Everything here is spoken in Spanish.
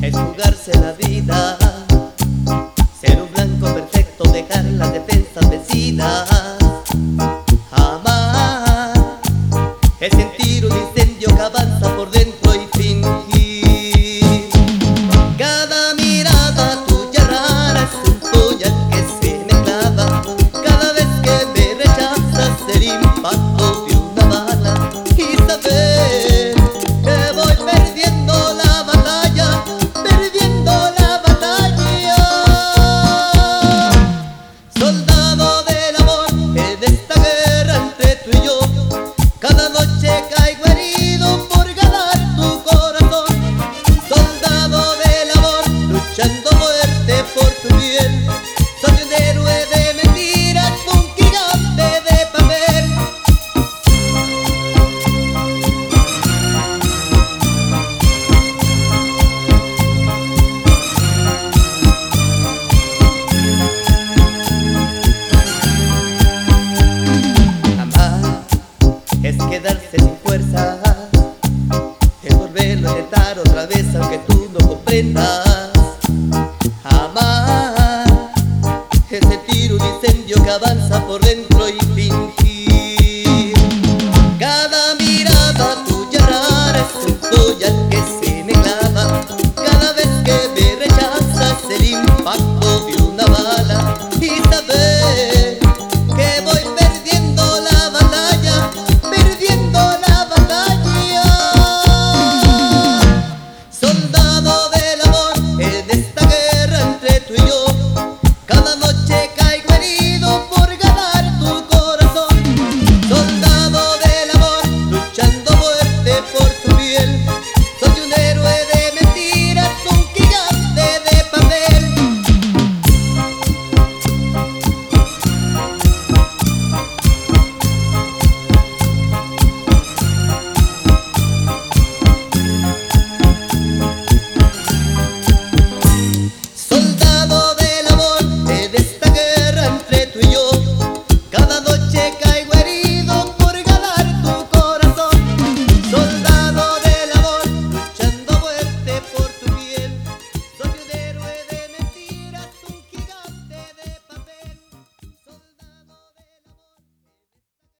es jugarse la vida, ser un blanco perfecto, dejar las defensas vencidas. Amar es sentir un incendio que avanza por dentro y fingir. Cada mirada tuya rara es un puñal que se me clava. Cada vez que me rechazas el impacto de una bala, y saber que voy perdiendo la batalla, perdiendo la batalla. Soldado del amor en esta guerra entre tú y yo, cada noche caigo herido por ganar tu corazón. Soldado del amor, luchando muerte por tu bien. Soy un héroe de mentiras, un gigante de papel. Amar es quedarse sin fuerzas, es volverlo a intentar otra vez aunque tú no comprendas. Amar es sentir un incendio que avanza por dentro